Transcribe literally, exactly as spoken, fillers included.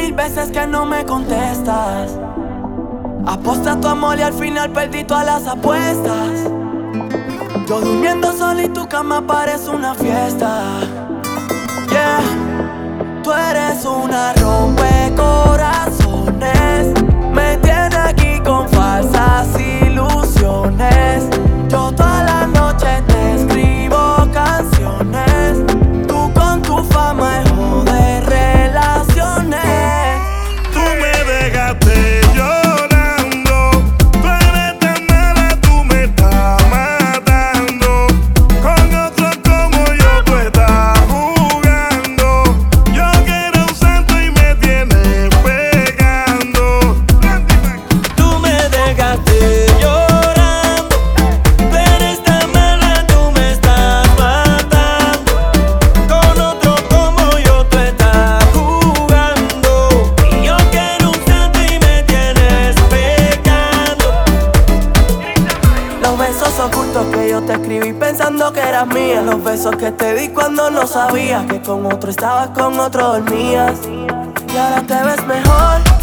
mil veces que no me contestas. Aposté a tu amor y al final perdí todas las apuestas. Yo durmiendo solo y tu cama parece una fiesta. Yeah, tú eres una rompecorazones. Me tienes aquí con falsas ilusiones. Yo toda la noche te escribo canciones. Tú con tu fama y joder relaciones. Tú me dejaste llorando. Tú eres tan mala, tú me estás matando. Con otro como yo tú estás jugando. Yo que era un santo y me tienes pegando. Tú me dejaste llorando. Tú eres tan mala, tú me estás matando. Con otro como yo tú estás jugando. Y yo que era un santo y me tienes pecando. Los besos ocultos que yo te escribí pensando que eras mía. Los besos que te di cuando no sabías que con otro estabas, con otro dormías. Y ahora te ves mejor.